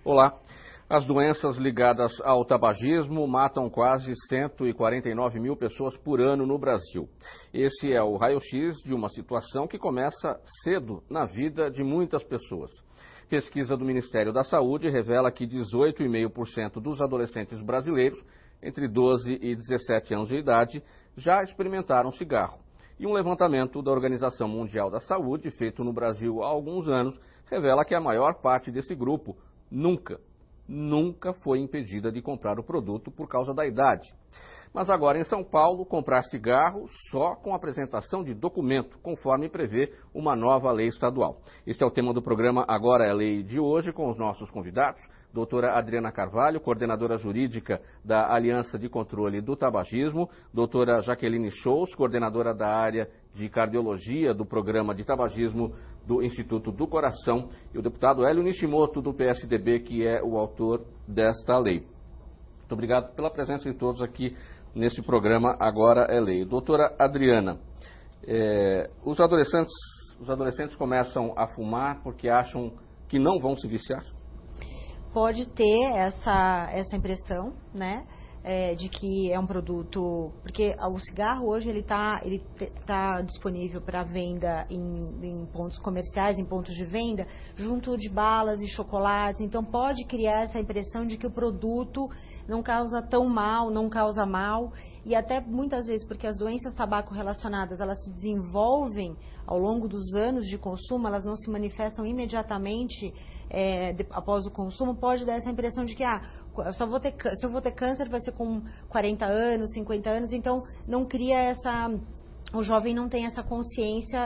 Olá. As doenças ligadas ao tabagismo matam quase 149 mil pessoas por ano no Brasil. Esse é o raio-x de uma situação que começa cedo na vida de muitas pessoas. Pesquisa do Ministério da Saúde revela que 18,5% dos adolescentes brasileiros, entre 12 e 17 anos de idade, já experimentaram cigarro. E um levantamento da Organização Mundial da Saúde, feito no Brasil há alguns anos, revela que a maior parte desse grupo nunca foi impedida de comprar o produto por causa da idade. Mas agora em São Paulo, comprar cigarro só com apresentação de documento, conforme prevê uma nova lei estadual. Este é o tema do programa Agora é Lei de hoje, com os nossos convidados. Doutora Adriana Carvalho, coordenadora jurídica da Aliança de Controle do Tabagismo. Doutora Jaqueline Scholz, coordenadora da área de cardiologia do Programa de Tabagismo do Instituto do Coração. E o deputado Hélio Nishimoto, do PSDB, que é o autor desta lei. Muito obrigado pela presença de todos aqui nesse programa Agora é Lei. Doutora Adriana, os adolescentes começam a fumar porque acham que não vão se viciar? Pode ter essa impressão, né, de que é um produto, porque o cigarro hoje ele tá disponível para venda em pontos comerciais, em pontos de venda, junto de balas e chocolates. Então pode criar essa impressão de que o produto não causa tão mal, não causa mal, e até muitas vezes porque as doenças tabaco relacionadas, elas se desenvolvem ao longo dos anos de consumo, elas não se manifestam imediatamente após o consumo. Pode dar essa impressão de que se eu vou ter câncer vai ser com 40 anos, 50 anos, então não cria o jovem não tem essa consciência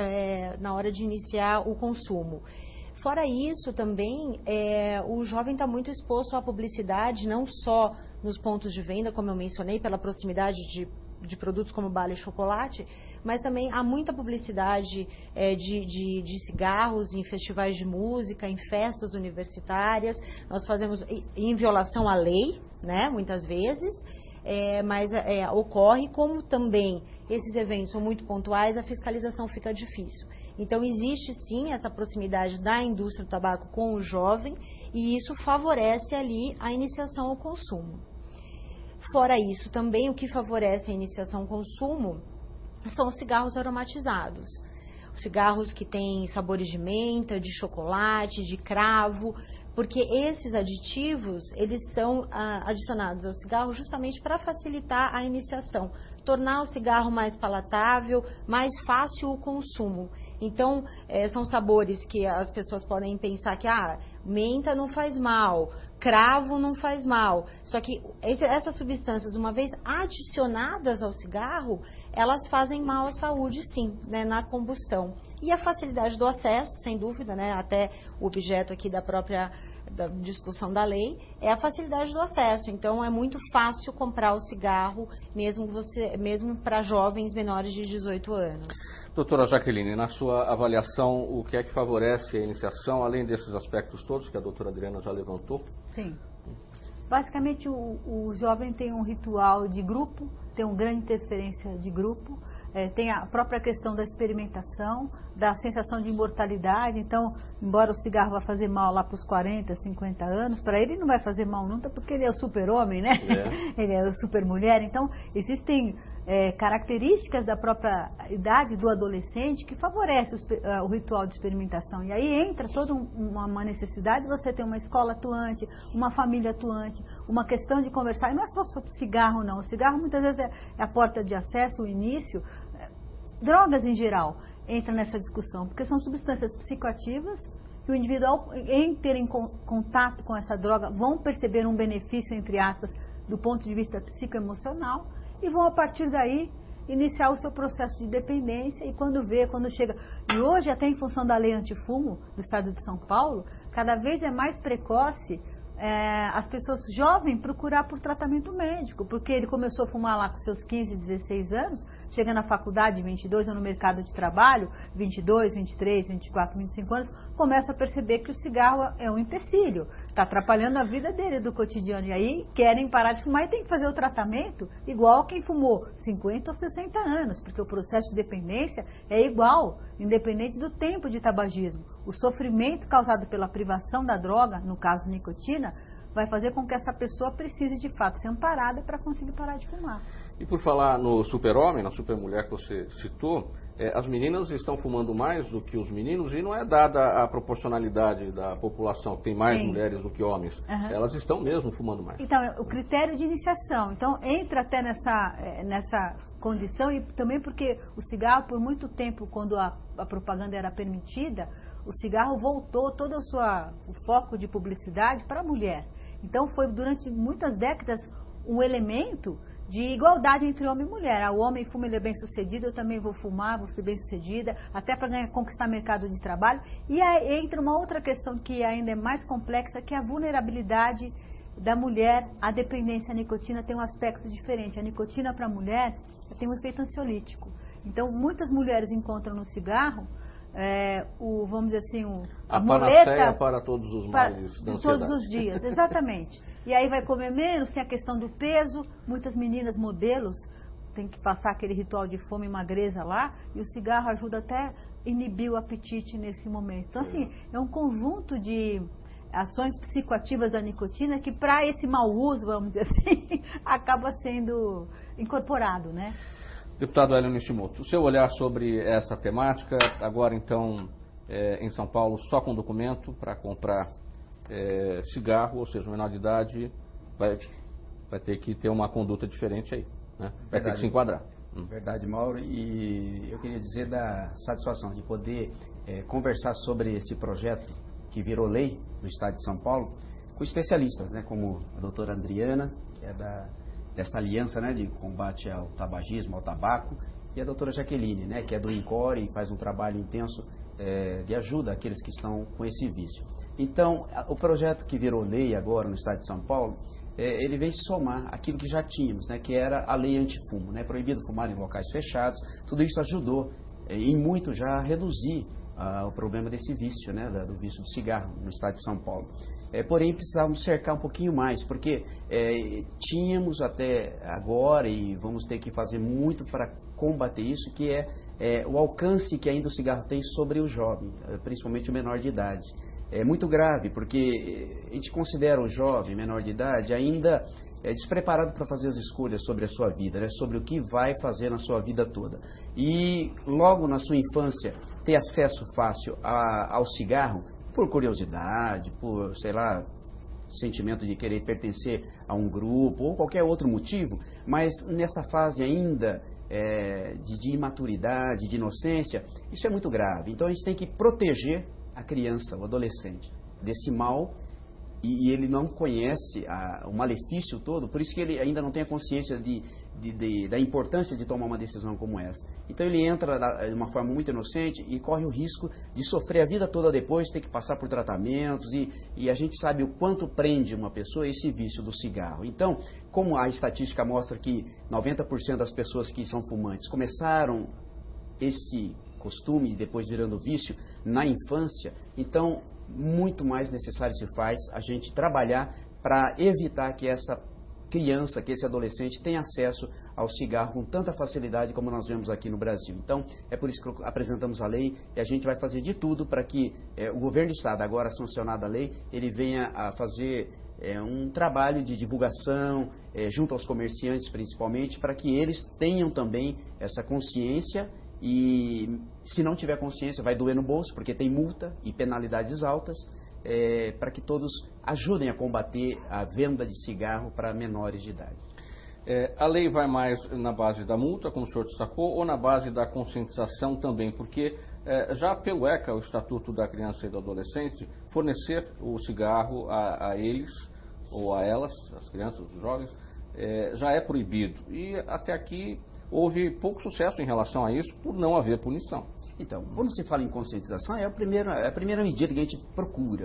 na hora de iniciar o consumo. Fora isso, também, o jovem está muito exposto à publicidade, não só nos pontos de venda, como eu mencionei, pela proximidade de produtos como bala e chocolate, mas também há muita publicidade de cigarros em festivais de música, em festas universitárias. Nós fazemos em violação à lei, né, muitas vezes, mas ocorre, como também esses eventos são muito pontuais, a fiscalização fica difícil. Então existe sim essa proximidade da indústria do tabaco com o jovem, e isso favorece ali a iniciação ao consumo. Fora isso, também o que favorece a iniciação ao consumo são os cigarros aromatizados. Os cigarros que têm sabores de menta, de chocolate, de cravo, porque esses aditivos, eles são adicionados ao cigarro justamente para facilitar a iniciação, tornar o cigarro mais palatável, mais fácil o consumo. Então, são sabores que as pessoas podem pensar que menta não faz mal, cravo não faz mal. Só que essas substâncias, uma vez adicionadas ao cigarro, elas fazem mal à saúde, sim, né, na combustão. E a facilidade do acesso, sem dúvida, né, até o objeto aqui da discussão da lei, é a facilidade do acesso. Então, é muito fácil comprar o cigarro, mesmo para jovens menores de 18 anos. Doutora Jaqueline, na sua avaliação, o que é que favorece a iniciação, além desses aspectos todos que a doutora Adriana já levantou? Sim. Basicamente, o jovem tem um ritual de grupo, tem uma grande interferência de grupo, tem a própria questão da experimentação, da sensação de imortalidade. Então, embora o cigarro vá fazer mal lá para os 40, 50 anos, para ele não vai fazer mal nunca, porque ele é o super-homem, né? Ele é a super-mulher. Então, existem características da própria idade do adolescente que favorece o ritual de experimentação. E aí entra toda uma necessidade de você ter uma escola atuante, uma família atuante, uma questão de conversar. E não é só sobre cigarro, não. O cigarro muitas vezes é a porta de acesso, o início. Drogas em geral entram nessa discussão, porque são substâncias psicoativas que o indivíduo, em terem contato com essa droga, vão perceber um benefício, entre aspas, do ponto de vista psicoemocional, e vão, a partir daí, iniciar o seu processo de dependência. E quando chega... E hoje, até em função da lei antifumo do Estado de São Paulo, cada vez é mais precoce as pessoas jovens procurar por tratamento médico, porque ele começou a fumar lá com seus 15, 16 anos, chega na faculdade, 22, ou no mercado de trabalho, 22, 23, 24, 25 anos, começa a perceber que o cigarro é um empecilho, está atrapalhando a vida dele do cotidiano, e aí querem parar de fumar e tem que fazer o tratamento igual quem fumou 50 ou 60 anos, porque o processo de dependência é igual, independente do tempo de tabagismo. O sofrimento causado pela privação da droga, no caso nicotina, vai fazer com que essa pessoa precise de fato ser amparada para conseguir parar de fumar. E por falar no super-homem, na super-mulher que você citou, as meninas estão fumando mais do que os meninos e não é dada a proporcionalidade da população, tem mais mulheres do que homens. Elas estão mesmo fumando mais. Então, o critério de iniciação. Então, entra até nessa condição e também porque o cigarro, por muito tempo, quando a propaganda era permitida, o cigarro voltou todo o foco de publicidade para a mulher. Então, foi durante muitas décadas um elemento de igualdade entre homem e mulher. O homem fuma, ele é bem sucedido, eu também vou fumar, vou ser bem sucedida, até para conquistar mercado de trabalho. E aí entra uma outra questão que ainda é mais complexa, que é a vulnerabilidade da mulher à dependência à nicotina. Tem um aspecto diferente. A nicotina para a mulher tem um efeito ansiolítico. Então, muitas mulheres encontram no cigarro vamos dizer assim, a muleta para todos os males da ansiedade. Todos os dias, exatamente. E aí vai comer menos, tem a questão do peso, muitas meninas modelos têm que passar aquele ritual de fome e magreza lá, e o cigarro ajuda até a inibir o apetite nesse momento. Então, assim, é um conjunto de ações psicoativas da nicotina que, para esse mau uso, vamos dizer assim, acaba sendo incorporado, né? Deputado Hélio Nishimoto, o seu olhar sobre essa temática, agora então em São Paulo só com documento para comprar cigarro, ou seja, menor de idade, vai ter que ter uma conduta diferente aí, né? Vai ter que se enquadrar. Verdade, Mauro, e eu queria dizer da satisfação de poder conversar sobre esse projeto que virou lei no estado de São Paulo com especialistas, né, como a doutora Adriana, que é dessa aliança, né, de combate ao tabagismo, ao tabaco, e a doutora Jaqueline, né, que é do INCORE e faz um trabalho intenso de ajuda àqueles que estão com esse vício. Então, o projeto que virou lei agora no estado de São Paulo, ele vem se somar àquilo que já tínhamos, né, que era a lei antifumo, né, proibido fumar em locais fechados. Tudo isso ajudou em muito já a reduzir o problema desse vício, né, do vício do cigarro no estado de São Paulo. Porém, precisávamos cercar um pouquinho mais, porque tínhamos até agora, e vamos ter que fazer muito para combater isso, que é o alcance que ainda o cigarro tem sobre o jovem, principalmente o menor de idade. É muito grave, porque a gente considera o jovem, menor de idade, ainda despreparado para fazer as escolhas sobre a sua vida, né, sobre o que vai fazer na sua vida toda. E logo na sua infância, ter acesso fácil ao cigarro, por curiosidade, por, sei lá, sentimento de querer pertencer a um grupo ou qualquer outro motivo, mas nessa fase ainda de imaturidade, de inocência, isso é muito grave. Então a gente tem que proteger a criança, o adolescente, desse mal, e ele não conhece o malefício todo, por isso que ele ainda não tem a consciência da importância de tomar uma decisão como essa. Então ele entra de uma forma muito inocente e corre o risco de sofrer a vida toda depois, ter que passar por tratamentos, e a gente sabe o quanto prende uma pessoa esse vício do cigarro. Então, como a estatística mostra que 90% das pessoas que são fumantes começaram esse costume, depois virando vício, na infância, então muito mais necessário se faz a gente trabalhar para evitar que essa criança, que esse adolescente tenha acesso ao cigarro com tanta facilidade como nós vemos aqui no Brasil. Então, é por isso que apresentamos a lei e a gente vai fazer de tudo para que o governo do estado, agora sancionada a lei, ele venha a fazer um trabalho de divulgação junto aos comerciantes principalmente, para que eles tenham também essa consciência. E se não tiver consciência, vai doer no bolso, porque tem multa e penalidades altas, para que todos ajudem a combater a venda de cigarro para menores de idade. A lei vai mais na base da multa, como o senhor destacou, ou na base da conscientização também? Porque já pelo ECA, o Estatuto da Criança e do Adolescente, fornecer o cigarro a eles ou a elas, as crianças, os jovens, já é proibido. E até aqui houve pouco sucesso em relação a isso por não haver punição. Então, quando se fala em conscientização, é a primeira medida que a gente procura.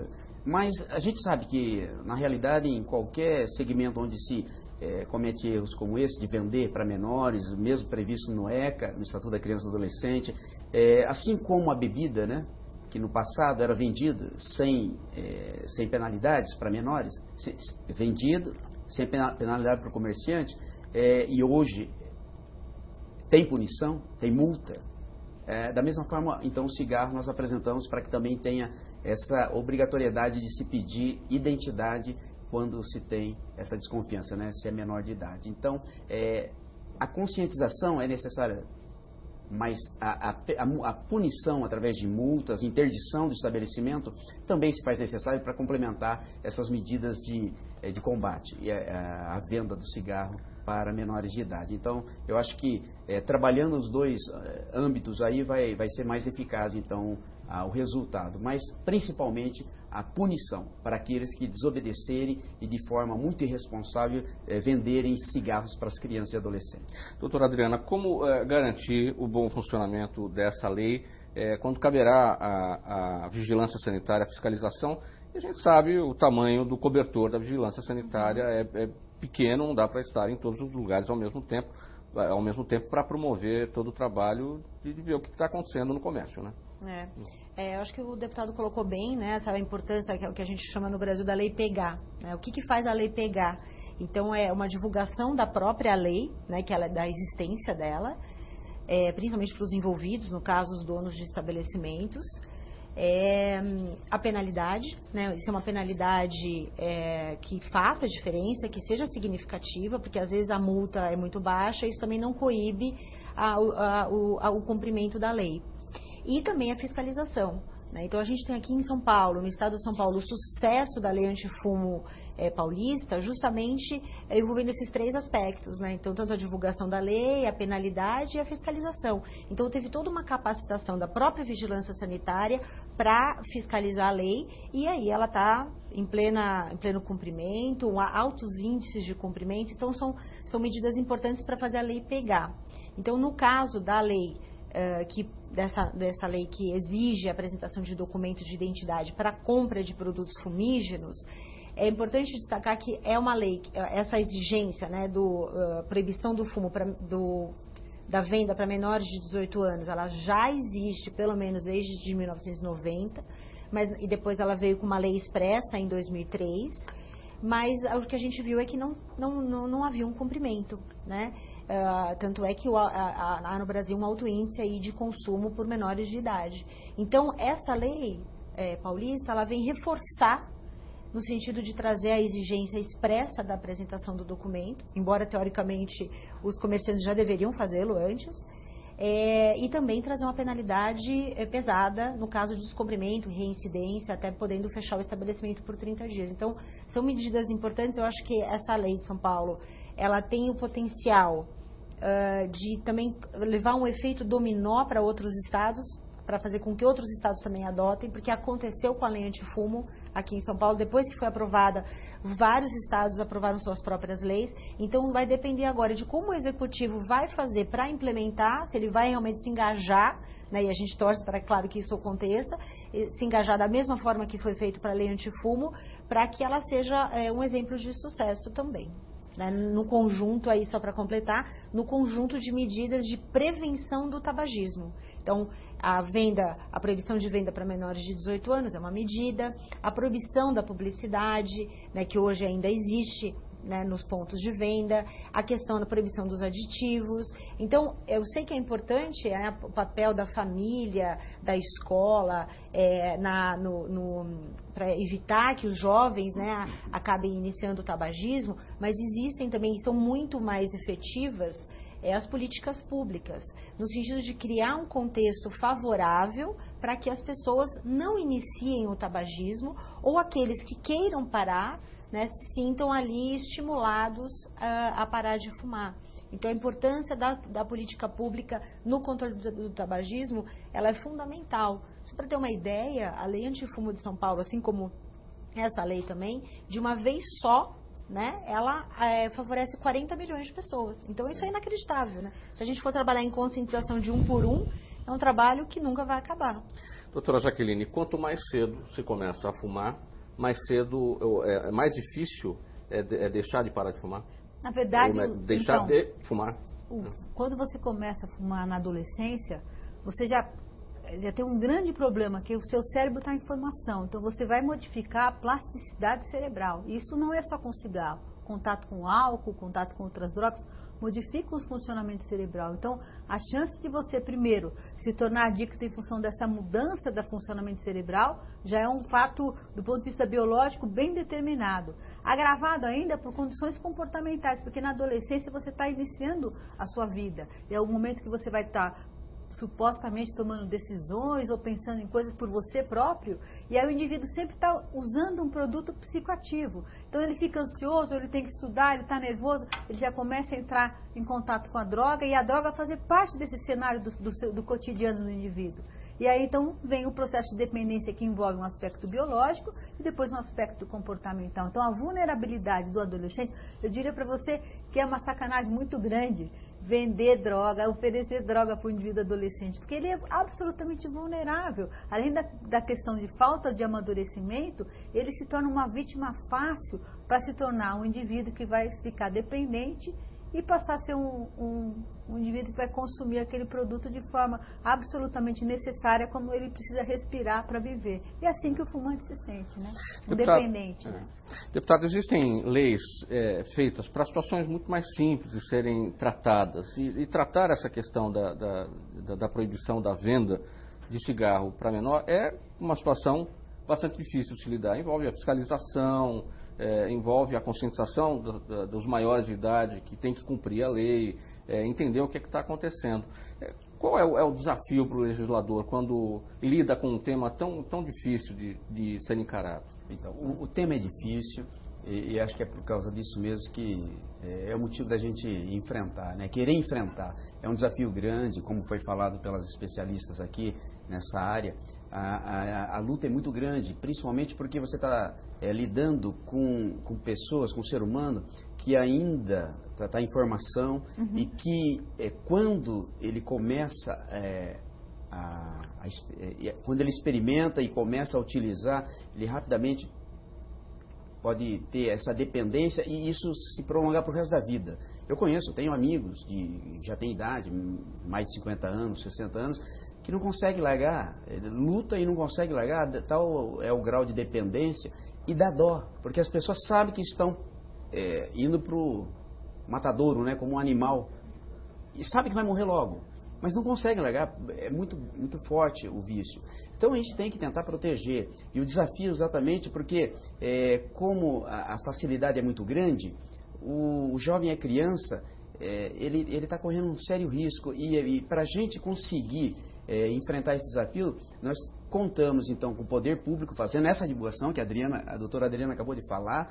Mas a gente sabe que, na realidade, em qualquer segmento onde se comete erros como esse, de vender para menores, mesmo previsto no ECA, no Estatuto da Criança e do Adolescente, assim como a bebida, né, que no passado era vendida sem penalidades para menores, vendido sem penalidade para o comerciante, e hoje tem punição, tem multa. Da mesma forma, então, o cigarro nós apresentamos para que também tenha essa obrigatoriedade de se pedir identidade quando se tem essa desconfiança, né, se é menor de idade. Então, a conscientização é necessária, mas a punição através de multas, interdição do estabelecimento, também se faz necessário para complementar essas medidas de combate à venda do cigarro para menores de idade. Então, eu acho que trabalhando os dois âmbitos aí vai ser mais eficaz, então, o resultado, mas principalmente a punição para aqueles que desobedecerem e de forma muito irresponsável venderem cigarros para as crianças e adolescentes. Doutora Adriana, como garantir o bom funcionamento dessa lei quando caberá a vigilância sanitária, a fiscalização? E a gente sabe o tamanho do cobertor da vigilância sanitária é pequeno, não dá para estar em todos os lugares ao mesmo tempo para promover todo o trabalho de ver o que está acontecendo no comércio, né? Eu acho que o deputado colocou bem, né, essa importância, que é o que a gente chama no Brasil da lei pegar, né? O que faz a lei pegar? Então, é uma divulgação da própria lei, né, que ela, da existência dela, principalmente para os envolvidos, no caso, os donos de estabelecimentos. A penalidade, né? Isso é uma penalidade que faça diferença, que seja significativa, porque às vezes a multa é muito baixa, isso também não coíbe o cumprimento da lei. E também a fiscalização, né? Então a gente tem aqui em São Paulo, no estado de São Paulo, o sucesso da lei antifumo paulista, justamente envolvendo esses três aspectos, né? Então, tanto a divulgação da lei, a penalidade e a fiscalização. Então, teve toda uma capacitação da própria vigilância sanitária para fiscalizar a lei, e aí ela está em pleno cumprimento, altos índices de cumprimento. Então, são medidas importantes para fazer a lei pegar. Então, no caso da lei, dessa lei que exige a apresentação de documento de identidade para a compra de produtos fumígenos, é importante destacar que é uma lei, essa exigência, né, proibição do fumo da venda para menores de 18 anos, ela já existe pelo menos desde 1990, e depois ela veio com uma lei expressa em 2003, mas o que a gente viu é que não havia um cumprimento, né? Tanto é que há no Brasil um alto índice aí de consumo por menores de idade. Então, essa lei paulista, ela vem reforçar no sentido de trazer a exigência expressa da apresentação do documento, embora teoricamente os comerciantes já deveriam fazê-lo antes, e também trazer uma penalidade pesada no caso de descumprimento, reincidência, até podendo fechar o estabelecimento por 30 dias. Então, são medidas importantes. Eu acho que essa lei de São Paulo, ela tem o potencial de também levar um efeito dominó para outros estados, para fazer com que outros estados também adotem, porque aconteceu com a lei antifumo aqui em São Paulo, depois que foi aprovada, vários estados aprovaram suas próprias leis, então vai depender agora de como o executivo vai fazer para implementar, se ele vai realmente se engajar, né, e a gente torce para, claro, que isso aconteça, se engajar da mesma forma que foi feito para a lei antifumo, para que ela seja um exemplo de sucesso também. Né, no conjunto, aí só para completar, no conjunto de medidas de prevenção do tabagismo. Então, a proibição de venda para menores de 18 anos é uma medida, a proibição da publicidade, né, que hoje ainda existe, né, nos pontos de venda, a questão da proibição dos aditivos. Então, eu sei que é importante o papel da família, da escola, para evitar que os jovens, né, acabem iniciando o tabagismo, mas existem também, e são muito mais efetivas, as políticas públicas, no sentido de criar um contexto favorável para que as pessoas não iniciem o tabagismo, ou aqueles que queiram parar, né, se sintam ali estimulados a parar de fumar. Então, a importância da política pública no controle do tabagismo, ela é fundamental. Só para ter uma ideia, a lei antifumo de São Paulo, assim como essa lei também, de uma vez só, né, ela favorece 40 milhões de pessoas. Então, isso é inacreditável, né? Se a gente for trabalhar em conscientização de um por um, é um trabalho que nunca vai acabar. Doutora Jaqueline, quanto mais cedo se começa a fumar, mais cedo, é mais difícil deixar de parar de fumar? Na verdade, deixar então, de fumar. Quando você começa a fumar na adolescência, você já tem um grande problema, que o seu cérebro está em formação. Então, você vai modificar a plasticidade cerebral. E isso não é só com cigarro. Contato com álcool, contato com outras drogas, modifica o funcionamento cerebral. Então, a chance de você, primeiro, se tornar adicto em função dessa mudança do funcionamento cerebral, já é um fato, do ponto de vista biológico, bem determinado. Agravado ainda por condições comportamentais, porque na adolescência você está iniciando a sua vida. É o momento que você vai estar supostamente tomando decisões ou pensando em coisas por você próprio, e aí o indivíduo sempre está usando um produto psicoativo. Então ele fica ansioso, ele tem que estudar, ele está nervoso, ele já começa a entrar em contato com a droga, e a droga fazer parte desse cenário do cotidiano do indivíduo. E aí então vem o processo de dependência, que envolve um aspecto biológico e depois um aspecto comportamental. Então a vulnerabilidade do adolescente, eu diria para você que é uma sacanagem muito grande vender droga, oferecer droga para o indivíduo adolescente, porque ele é absolutamente vulnerável. Além da questão de falta de amadurecimento, ele se torna uma vítima fácil para se tornar um indivíduo que vai ficar dependente e passar a ser um indivíduo que vai consumir aquele produto de forma absolutamente necessária, como ele precisa respirar para viver. E é assim que o fumante se sente, né? Dependente. Né? Deputado, existem leis feitas para situações muito mais simples de serem tratadas. E tratar essa questão da proibição da venda de cigarro para menor é uma situação bastante difícil de se lidar. Envolve a fiscalização, envolve a conscientização dos maiores de idade que tem que cumprir a lei, entender o que está acontecendo. Qual é o desafio para o legislador quando lida com um tema tão difícil de ser encarado? Então, o tema é difícil e acho que é por causa disso mesmo que é o motivo da gente enfrentar, né? Querer enfrentar. É um desafio grande, como foi falado pelas especialistas aqui nessa área. A luta é muito grande, principalmente porque você está lidando com pessoas, com o ser humano que ainda está em formação e que quando ele começa quando ele experimenta e começa a utilizar, ele rapidamente pode ter essa dependência e isso se prolongar para o resto da vida. Eu tenho amigos que já têm idade, mais de 50 anos, 60 anos, que não consegue largar, ele luta e não consegue largar, tal é o grau de dependência, e dá dó, porque as pessoas sabem que estão indo para o matadouro, né, como um animal, e sabem que vai morrer logo, mas não conseguem largar, é muito, muito forte o vício. Então a gente tem que tentar proteger, e o desafio exatamente porque como a facilidade é muito grande, o jovem é criança, ele está correndo um sério risco, e para a gente conseguir enfrentar esse desafio, nós contamos então com o poder público fazendo essa divulgação que a doutora Adriana acabou de falar,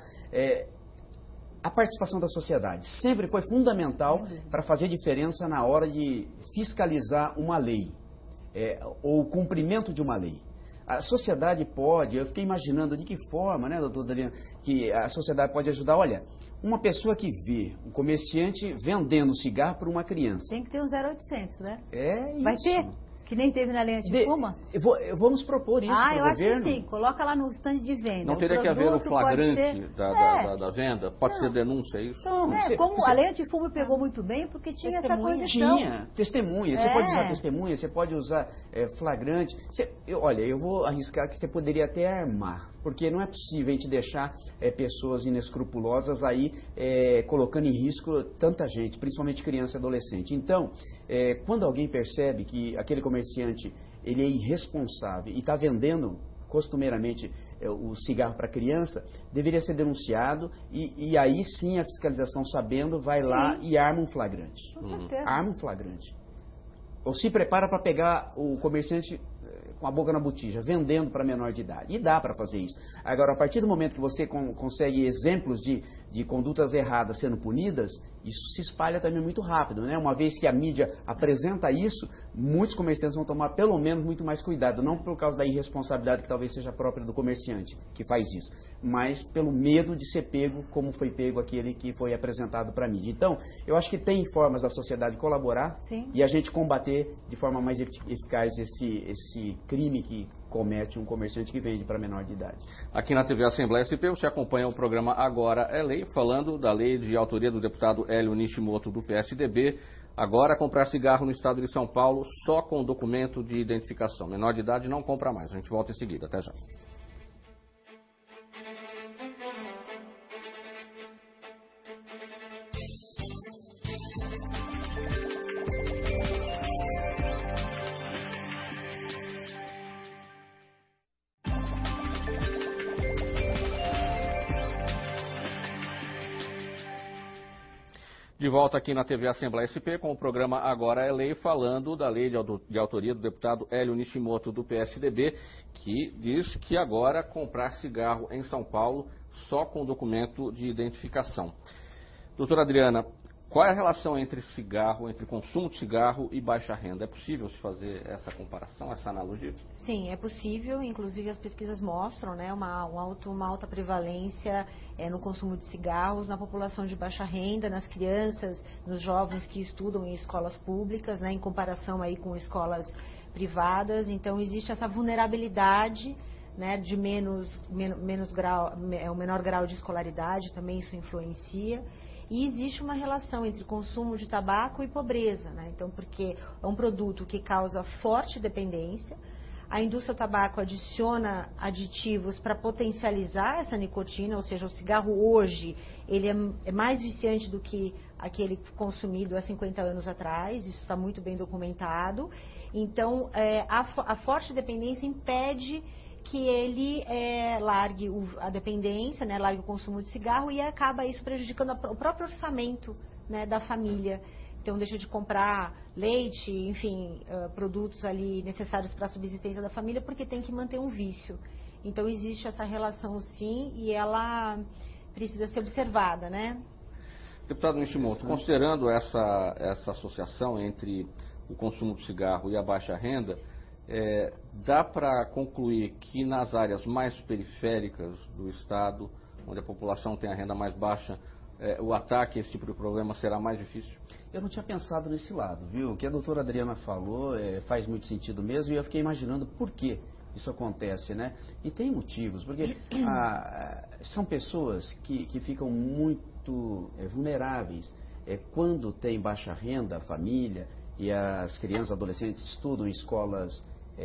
a participação da sociedade sempre foi fundamental para fazer diferença na hora de fiscalizar uma lei, ou o cumprimento de uma lei. A sociedade pode, eu fiquei imaginando de que forma, né, doutora Adriana, que a sociedade pode ajudar. Olha, uma pessoa que vê um comerciante vendendo cigarro para uma criança. Tem que ter um 0800, né? Isso. Vai ter? Que nem teve na lei antifuma? Vamos propor isso para o eu governo. acho que sim. Coloca lá no stand de venda. Não teria que haver o flagrante da venda? Pode ser denúncia, é isso? Então, como a lei antifuma pegou muito bem, porque tinha essa condição. Tinha testemunha. Você pode usar testemunha, você pode usar flagrante. Olha, eu vou arriscar que você poderia até armar, porque não é possível a gente deixar pessoas inescrupulosas aí colocando em risco tanta gente, principalmente criança e adolescente. Então, quando alguém percebe que aquele comerciante ele é irresponsável e está vendendo costumeiramente o cigarro para criança, deveria ser denunciado e aí sim a fiscalização, sabendo, vai lá e arma um flagrante. Com certeza. Arma um flagrante. Ou se prepara para pegar o comerciante com a boca na botija, vendendo para menor de idade. E dá para fazer isso. Agora, a partir do momento que você consegue exemplos de condutas erradas sendo punidas, isso se espalha também muito rápido, né? Uma vez que a mídia apresenta isso, muitos comerciantes vão tomar pelo menos muito mais cuidado, não por causa da irresponsabilidade que talvez seja própria do comerciante que faz isso, mas pelo medo de ser pego como foi pego aquele que foi apresentado para a mídia. Então, eu acho que tem formas da sociedade colaborar e a gente combater de forma mais eficaz esse crime que comete um comerciante que vende para menor de idade. Aqui na TV Assembleia SP você acompanha o programa Agora é Lei, falando da lei de autoria do deputado Hélio Nishimoto do PSDB. Agora, comprar cigarro no estado de São Paulo só com documento de identificação. Menor de idade não compra mais. A gente volta em seguida. Até já. De volta aqui na TV Assembleia SP com o programa Agora é Lei, falando da lei de autoria do deputado Hélio Nishimoto do PSDB, que diz que agora comprar cigarro em São Paulo só com documento de identificação. Doutora Adriana, qual é a relação entre cigarro, entre consumo de cigarro e baixa renda? É possível se fazer essa comparação, essa analogia? Sim, é possível. Inclusive as pesquisas mostram, né, uma alta prevalência no consumo de cigarros na população de baixa renda, nas crianças, nos jovens que estudam em escolas públicas, né, em comparação aí com escolas privadas. Então existe essa vulnerabilidade, né, de menos grau, o menor grau de escolaridade, também isso influencia. E existe uma relação entre consumo de tabaco e pobreza, né? Então, porque é um produto que causa forte dependência, a indústria do tabaco adiciona aditivos para potencializar essa nicotina, ou seja, o cigarro hoje ele é mais viciante do que aquele consumido há 50 anos atrás, isso está muito bem documentado. Então, a forte dependência impede que ele largue a dependência, né, largue o consumo de cigarro e acaba isso prejudicando o próprio orçamento, né, da família. Então deixa de comprar leite, enfim, produtos ali necessários para a subsistência da família porque tem que manter um vício. Então existe essa relação sim e ela precisa ser observada, né? Deputado Nishimoto, considerando essa associação entre o consumo de cigarro e a baixa renda, dá para concluir que nas áreas mais periféricas do estado, onde a população tem a renda mais baixa, o ataque a esse tipo de problema será mais difícil? Eu não tinha pensado nesse lado, viu? O que a doutora Adriana falou faz muito sentido mesmo e eu fiquei imaginando por que isso acontece, né? E tem motivos, porque são pessoas que ficam muito vulneráveis quando tem baixa renda, a família e as crianças e adolescentes estudam em escolas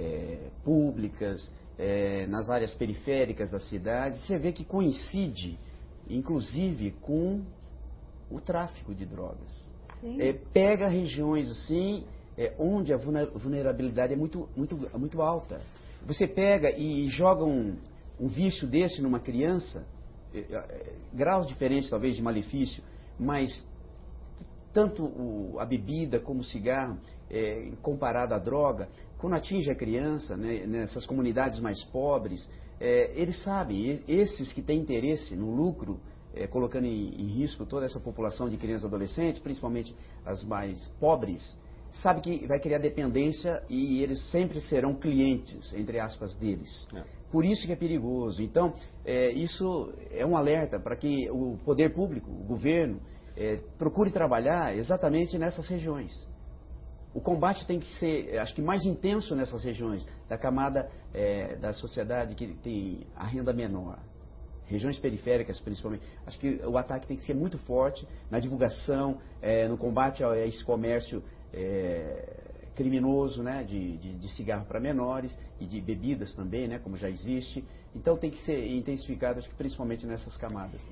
públicas, nas áreas periféricas da cidade. Você vê que coincide, inclusive, com o tráfico de drogas. Pega regiões assim, onde a vulnerabilidade é muito alta. Você pega e joga um vício desse numa criança, graus diferentes talvez de malefício, mas tanto a bebida como o cigarro, comparado à droga, quando atinge a criança, né, nessas comunidades mais pobres, eles sabem, esses que têm interesse no lucro, colocando em risco toda essa população de crianças e adolescentes, principalmente as mais pobres, sabe que vai criar dependência e eles sempre serão clientes, entre aspas, deles. Por isso que é perigoso. Então, isso é um alerta para que o poder público, o governo, procure trabalhar exatamente nessas regiões. O combate tem que ser, acho que mais intenso nessas regiões, da camada da sociedade que tem a renda menor. Regiões periféricas, principalmente. Acho que o ataque tem que ser muito forte na divulgação, no combate a esse comércio criminoso, né, de cigarro para menores e de bebidas também, né, como já existe. Então tem que ser intensificado, acho que principalmente nessas camadas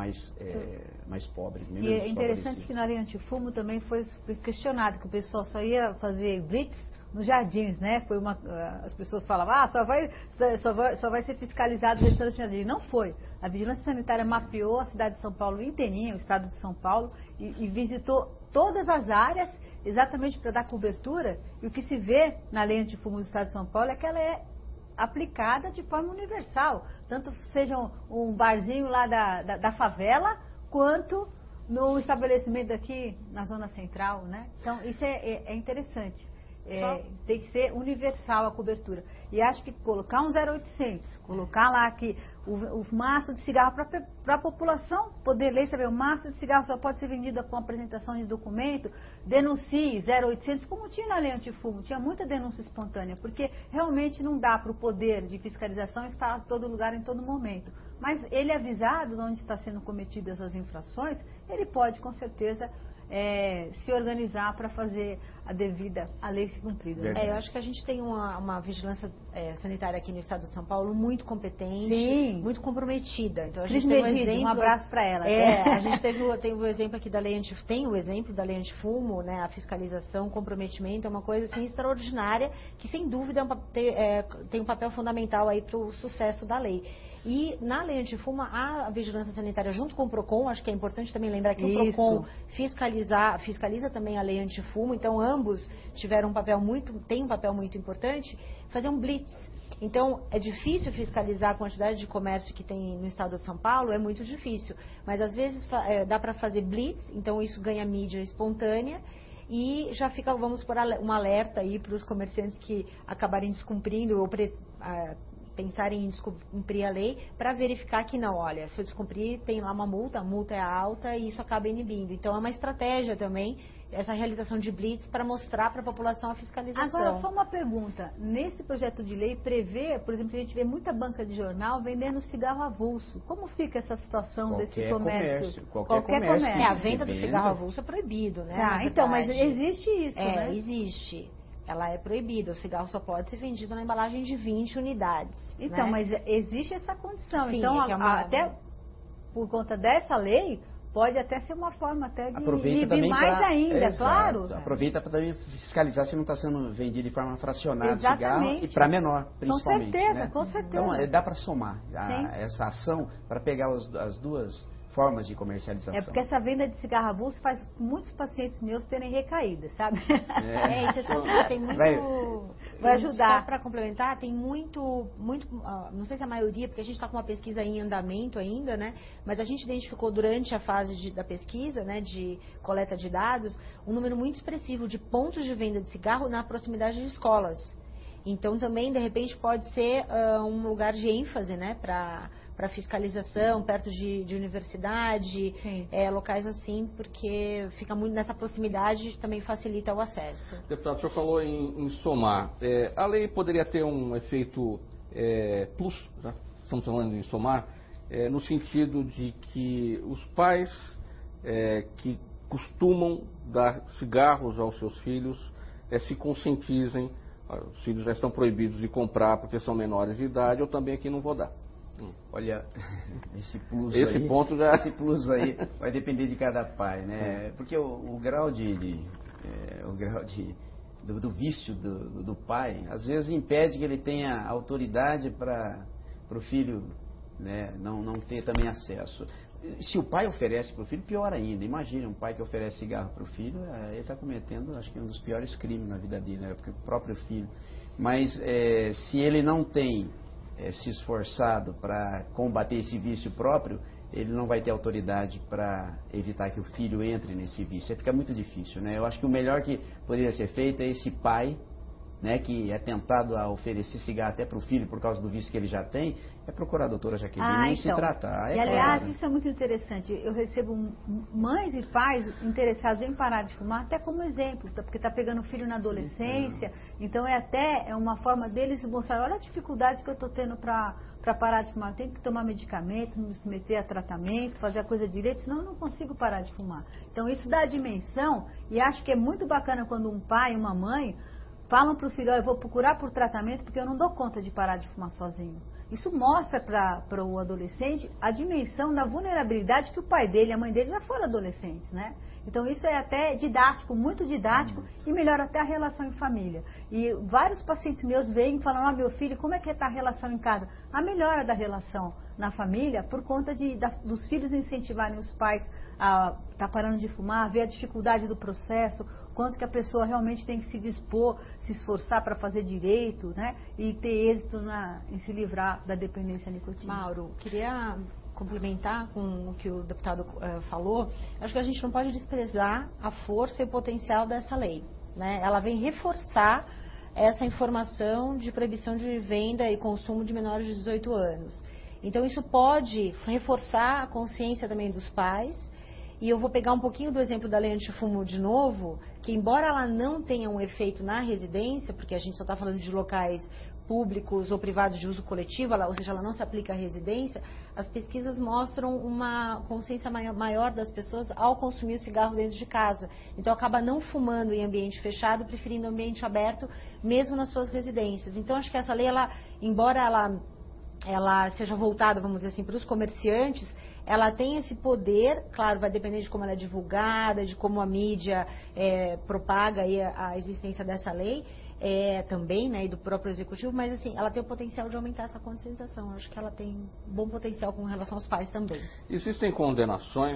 mais pobres. E é interessante que na lei antifumo também foi questionado que o pessoal só ia fazer blitz nos jardins, né? As pessoas falavam, só vai ser fiscalizado o restaurante de jardim. Não foi. A Vigilância Sanitária mapeou a cidade de São Paulo inteirinha, o estado de São Paulo, e visitou todas as áreas exatamente para dar cobertura. E o que se vê na lei antifumo do estado de São Paulo é que ela é aplicada de forma universal. Tanto seja um barzinho lá da favela, quanto no estabelecimento aqui na zona central, né? Então, isso é interessante. tem que ser universal a cobertura. E acho que colocar um 0800, colocar lá que o maço de cigarro para a população poder ler, saber, o maço de cigarro só pode ser vendido com apresentação de documento, denuncie 0800, como tinha na lei antifumo, tinha muita denúncia espontânea, porque realmente não dá para o poder de fiscalização estar em todo lugar, em todo momento. Mas ele avisado de onde está sendo cometidas as infrações, ele pode com certeza se organizar para fazer a lei se cumprida. Eu acho que a gente tem uma vigilância sanitária aqui no estado de São Paulo muito competente, sim, muito comprometida. Então a Cris gente tem um exemplo, um abraço para ela. A gente tem o exemplo aqui da lei tem o exemplo da lei antifumo, né? A fiscalização, comprometimento é uma coisa assim extraordinária que sem dúvida tem um papel fundamental aí para o sucesso da lei. E na lei antifumo, a vigilância sanitária junto com o PROCON, acho que é importante também lembrar que o PROCON fiscaliza também a lei antifumo, então ambos têm um papel muito importante, fazer um blitz. Então, é difícil fiscalizar a quantidade de comércio que tem no estado de São Paulo, é muito difícil, mas às vezes dá para fazer blitz, então isso ganha mídia espontânea, e já fica, vamos por um alerta aí para os comerciantes que acabarem descumprindo ou pensarem em descumprir a lei, para verificar que não, olha, se eu descumprir, tem lá uma multa, a multa é alta e isso acaba inibindo. Então é uma estratégia também, essa realização de blitz para mostrar para a população a fiscalização. Agora, só uma pergunta, nesse projeto de lei prevê, por exemplo, a gente vê muita banca de jornal vendendo cigarro avulso. Como fica essa situação desse comércio? Qualquer comércio. A venda do cigarro avulso é proibido, né? Então, mas existe isso, né? Existe. Ela é proibida, o cigarro só pode ser vendido na embalagem de 20 unidades. Então, né? Mas existe essa condição. Sim, então, até por conta dessa lei, pode até ser uma forma até de inibir mais ainda, claro. Aproveita para também fiscalizar se não está sendo vendido de forma fracionada o cigarro e para menor, principalmente. Com certeza, né? com certeza. Então, dá para somar essa ação para pegar as duas formas de comercialização. É porque essa venda de cigarro avulso faz muitos pacientes meus terem recaída, sabe? Isso tem muito... Vai ajudar. Só para complementar, tem muito, não sei se a maioria, porque a gente está com uma pesquisa em andamento ainda, né? Mas a gente identificou durante a fase da pesquisa, né, de coleta de dados, um número muito expressivo de pontos de venda de cigarro na proximidade de escolas. Então também, de repente, pode ser um lugar de ênfase, né, para fiscalização, perto de universidade, locais assim, porque fica muito nessa proximidade, também facilita o acesso. Deputado, o senhor falou em somar. A lei poderia ter um efeito plus, já estamos falando em somar, no sentido de que os pais que costumam dar cigarros aos seus filhos se conscientizem. Os filhos já estão proibidos de comprar porque são menores de idade, eu também aqui não vou dar. Olha, esse plus aí vai depender de cada pai, né? Porque o grau do vício do pai, às vezes impede que ele tenha autoridade para o filho, né, não ter também acesso. Se o pai oferece para o filho, pior ainda. Imagina um pai que oferece cigarro para o filho, ele está cometendo, acho que um dos piores crimes na vida dele, né? Porque o próprio filho. Mas se ele não tem se esforçado para combater esse vício próprio, ele não vai ter autoridade para evitar que o filho entre nesse vício. Fica muito difícil, né? Eu acho que o melhor que poderia ser feito é esse pai, né, que é tentado a oferecer cigarro até para o filho por causa do vício que ele já tem, é procurar a doutora Jaqueline e se tratar. E aliás, isso é muito interessante. Eu recebo mães e pais interessados em parar de fumar, até como exemplo, porque está pegando o filho na adolescência, então é uma forma deles mostrar, olha a dificuldade que eu estou tendo para parar de fumar. Eu tenho que tomar medicamento, me submeter a tratamento, fazer a coisa direito, senão eu não consigo parar de fumar. Então isso dá a dimensão, e acho que é muito bacana quando um pai e uma mãe falam para o filho, eu vou procurar por tratamento porque eu não dou conta de parar de fumar sozinho. Isso mostra para o adolescente a dimensão da vulnerabilidade que o pai dele e a mãe dele já foram adolescentes, né? Então isso é até didático, muito didático, e melhora até a relação em família. E vários pacientes meus vêm e falam, meu filho, como é que está a relação em casa? A melhora da relação na família por conta dos filhos incentivarem os pais a estar parando de fumar, ver a dificuldade do processo, quanto que a pessoa realmente tem que se dispor, se esforçar para fazer direito, né? E ter êxito em se livrar da dependência à nicotina. Mauro, queria complementar com o que o deputado falou. Acho que a gente não pode desprezar a força e o potencial dessa lei. né? Ela vem reforçar essa informação de proibição de venda e consumo de menores de 18 anos. Então, isso pode reforçar a consciência também dos pais. E eu vou pegar um pouquinho do exemplo da lei antifumo de novo, que embora ela não tenha um efeito na residência, porque a gente só está falando de locais públicos ou privados de uso coletivo, ou seja, ela não se aplica à residência, as pesquisas mostram uma consciência maior das pessoas ao consumir o cigarro dentro de casa. Então, acaba não fumando em ambiente fechado, preferindo ambiente aberto, mesmo nas suas residências. Então, acho que essa lei, embora ela seja voltada, vamos dizer assim, para os comerciantes, ela tem esse poder, claro, vai depender de como ela é divulgada, de como a mídia propaga aí a existência dessa lei, também, né, e do próprio executivo, mas assim, ela tem o potencial de aumentar essa conscientização. Eu acho que ela tem bom potencial com relação aos pais também. Existem condenações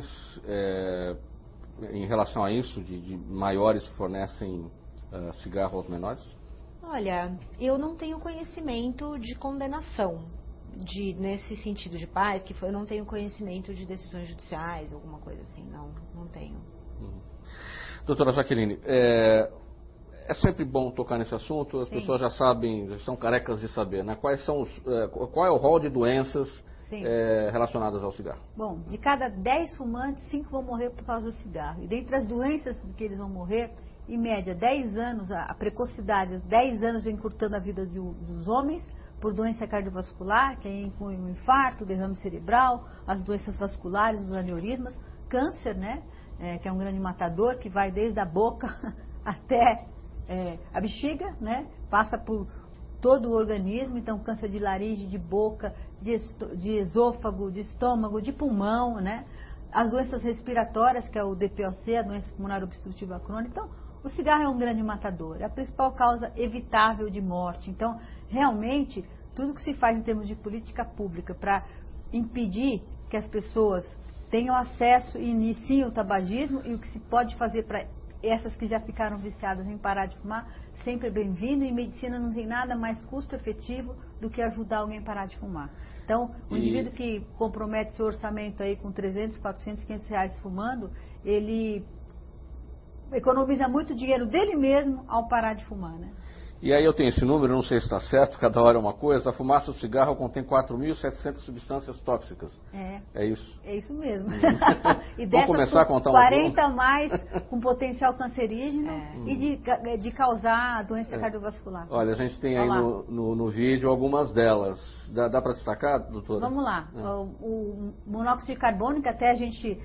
em relação a isso, de maiores que fornecem cigarro aos menores? Olha, eu não tenho conhecimento de condenação, nesse sentido de pais, eu não tenho conhecimento de decisões judiciais, alguma coisa assim, não tenho. Doutora Jaqueline, é sempre bom tocar nesse assunto, as pessoas já sabem, já estão carecas de saber, né? Qual é o rol de doenças relacionadas ao cigarro? Bom, de cada 10 fumantes, 5 vão morrer por causa do cigarro. E dentre as doenças que eles vão morrer, em média, 10 anos, a precocidade, 10 anos já encurtando a vida dos homens, por doença cardiovascular, que inclui o infarto, derrame cerebral, as doenças vasculares, os aneurismas, câncer, né? Que é um grande matador, que vai desde a boca até a bexiga, né? Passa por todo o organismo, então câncer de laringe, de boca, de esôfago, de estômago, de pulmão, né? As doenças respiratórias, que é o DPOC, a doença pulmonar obstrutiva crônica. Então, o cigarro é um grande matador, é a principal causa evitável de morte. Então, realmente, tudo que se faz em termos de política pública para impedir que as pessoas tenham acesso e iniciem o tabagismo, e o que se pode fazer para essas que já ficaram viciadas em parar de fumar, sempre é bem-vindo. E medicina não tem nada mais custo efetivo do que ajudar alguém a parar de fumar. Então, o indivíduo que compromete seu orçamento aí com 300, 400, 500 reais fumando, ele economiza muito dinheiro dele mesmo ao parar de fumar, né? E aí eu tenho esse número, não sei se está certo, cada hora é uma coisa. A fumaça do cigarro contém 4.700 substâncias tóxicas. É isso? É isso mesmo. E vamos começar a contar 40 mais com potencial cancerígeno e de causar doença cardiovascular. Olha, a gente tem aí no vídeo algumas delas. Dá para destacar, doutora? Vamos lá. O monóxido de carbono, que até a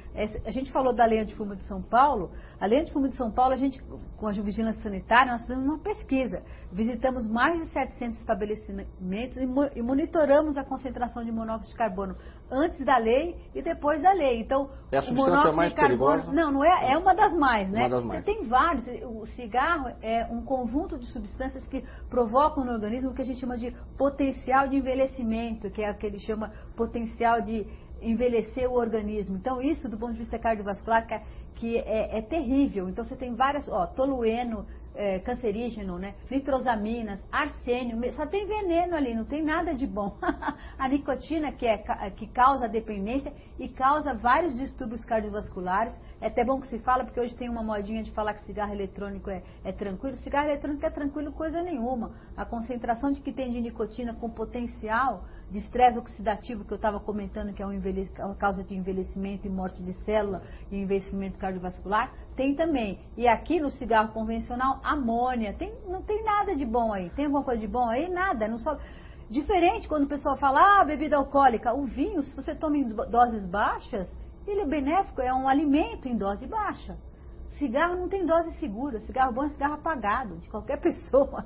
gente falou da lei antifumo de São Paulo. A lei antifumo de São Paulo, com a vigilância sanitária, nós fizemos uma pesquisa. Visitamos mais de 700 estabelecimentos e monitoramos a concentração de monóxido de carbono antes da lei e depois da lei. Então, é a substância mais perigosa? Não é uma das mais, né? Uma das mais. Tem vários. O cigarro é um conjunto de substâncias que provocam no organismo o que a gente chama de potencial de envelhecimento, que é o que ele chama potencial de envelhecer o organismo. Então, isso, do ponto de vista cardiovascular, que é terrível. Então, você tem várias, tolueno, cancerígeno, né? Nitrosaminas, arsênio, só tem veneno ali, não tem nada de bom. A nicotina, que causa dependência e causa vários distúrbios cardiovasculares. É até bom que se fala, porque hoje tem uma modinha de falar que cigarro eletrônico é tranquilo. Cigarro eletrônico é tranquilo coisa nenhuma. A concentração de que tem de nicotina com potencial de estresse oxidativo, que eu estava comentando, que é uma causa de envelhecimento e morte de célula e envelhecimento cardiovascular, tem também. E aqui no cigarro convencional, amônia. Não tem nada de bom aí. Tem alguma coisa de bom aí? Nada. Não só... Diferente quando o pessoal fala, bebida alcoólica. O vinho, se você toma em doses baixas, ele é benéfico, é um alimento em dose baixa. Cigarro não tem dose segura. Cigarro bom é cigarro apagado, de qualquer pessoa.